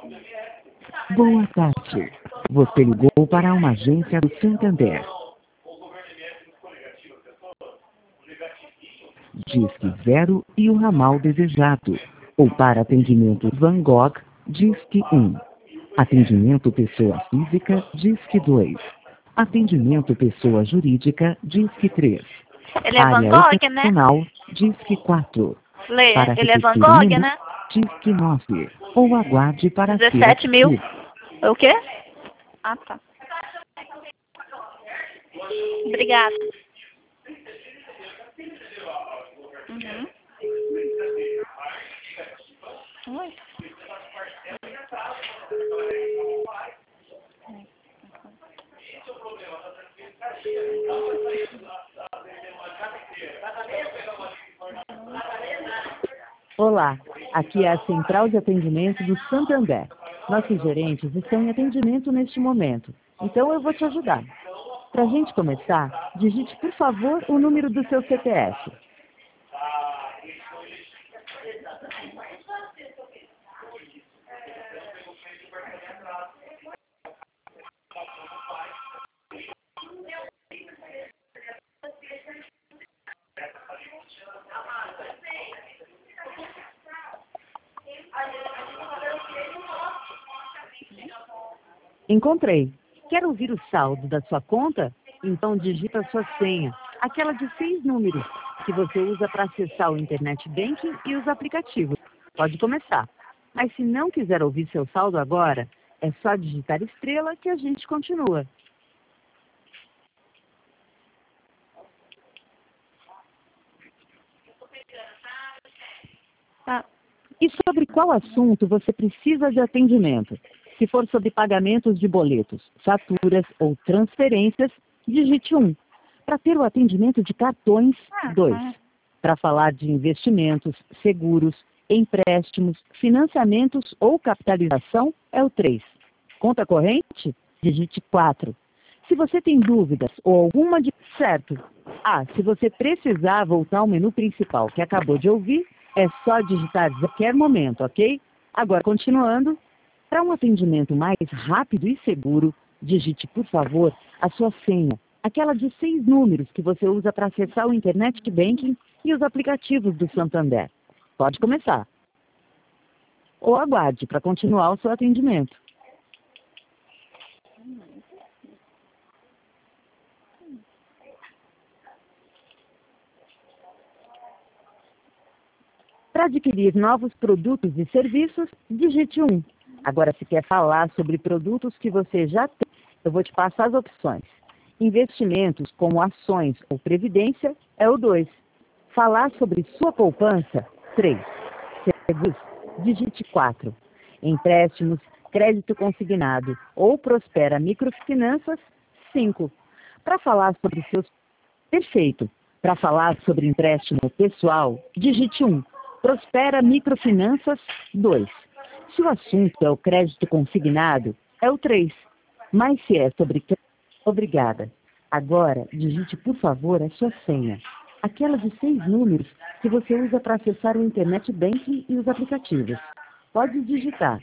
Boa tarde. Você ligou para uma agência do Santander. Disque 0 e o ramal desejado. Ou para atendimento Van Gogh, Disque 1. Atendimento pessoa física, Disque 2. Atendimento pessoa jurídica, Disque 3. Ele é Van Área Gogh, né? operacional, Disque 4. Lê, Para ele é Van repetir o Gogh, menu, né? Disque 9. Ou aguarde para ser 17 mil. atendido. O quê? Ah, tá. Obrigada. Uhum. Oi. Olá, aqui é a Central de Atendimento do Santander. Nossos gerentes estão em atendimento neste momento, então eu vou te ajudar. Para a gente começar, digite, por favor, o número do seu CPF. Encontrei. Quer ouvir o saldo da sua conta? Então digita a sua senha, aquela de 6 números, que você usa para acessar o Internet Banking e os aplicativos. Pode começar. Mas se não quiser ouvir seu saldo agora, é só digitar estrela que a gente continua. Tá. E sobre qual assunto você precisa de atendimento? Se for sobre pagamentos de boletos, faturas ou transferências, digite 1. Para ter o atendimento de cartões, 2. Para falar de investimentos, seguros, empréstimos, financiamentos ou capitalização, é o 3. Conta corrente? Digite 4. Se você tem dúvidas ou alguma de... Certo. Se você precisar voltar ao menu principal que acabou de ouvir, é só digitar a qualquer momento, ok? Agora, continuando, para um atendimento mais rápido e seguro, digite, por favor, a sua senha, aquela de 6 números que você usa para acessar o Internet Banking e os aplicativos do Santander. Pode começar. Ou aguarde para continuar o seu atendimento. Para adquirir novos produtos e serviços, digite 1. Agora, se quer falar sobre produtos que você já tem, eu vou te passar as opções. Investimentos como ações ou previdência é o 2. Falar sobre sua poupança, 3. Seguros, digite 4. Empréstimos, crédito consignado ou Prospera Microfinanças, 5. Para falar sobre seus... Perfeito. Para falar sobre empréstimo pessoal, digite 1. Prospera Microfinanças, 2. Se o assunto é o crédito consignado, é o 3. Mas se é sobre... Obrigada. Agora, digite, por favor, a sua senha. Aquela de 6 números que você usa para acessar o Internet Banking e os aplicativos. Pode digitar.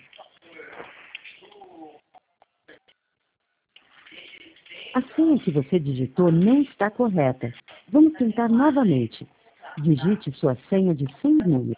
A senha que você digitou não está correta. Vamos tentar novamente. Digite sua senha de 6 números.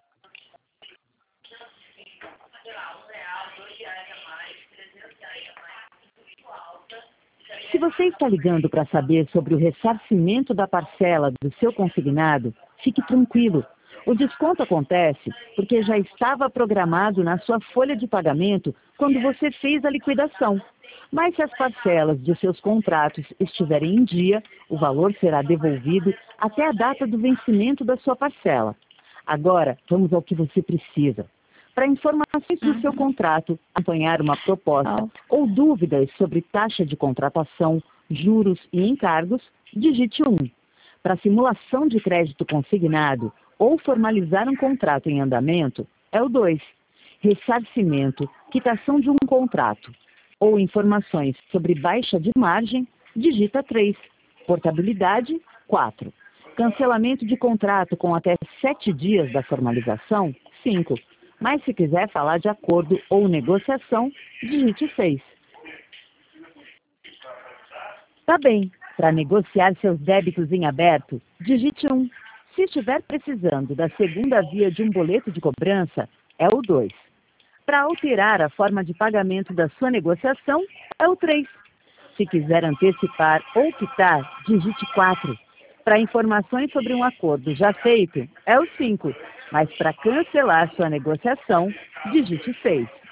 Se você está ligando para saber sobre o ressarcimento da parcela do seu consignado, fique tranquilo. O desconto acontece porque já estava programado na sua folha de pagamento quando você fez a liquidação. Mas se as parcelas de seus contratos estiverem em dia, o valor será devolvido até a data do vencimento da sua parcela. Agora, vamos ao que você precisa. Para informações do seu contrato, acompanhar uma proposta ou dúvidas sobre taxa de contratação, juros e encargos, digite 1. Para simulação de crédito consignado ou formalizar um contrato em andamento, é o 2. Ressarcimento, quitação de um contrato ou informações sobre baixa de margem, digita 3. Portabilidade, 4. Cancelamento de contrato com até 7 dias da formalização, 5. Mas se quiser falar de acordo ou negociação, digite 6. Tá bem. Para negociar seus débitos em aberto, digite 1. Se estiver precisando da segunda via de um boleto de cobrança, é o 2. Para alterar a forma de pagamento da sua negociação, é o 3. Se quiser antecipar ou quitar, digite 4. Para informações sobre um acordo já feito, é o 5. Mas para cancelar sua negociação, digite 6.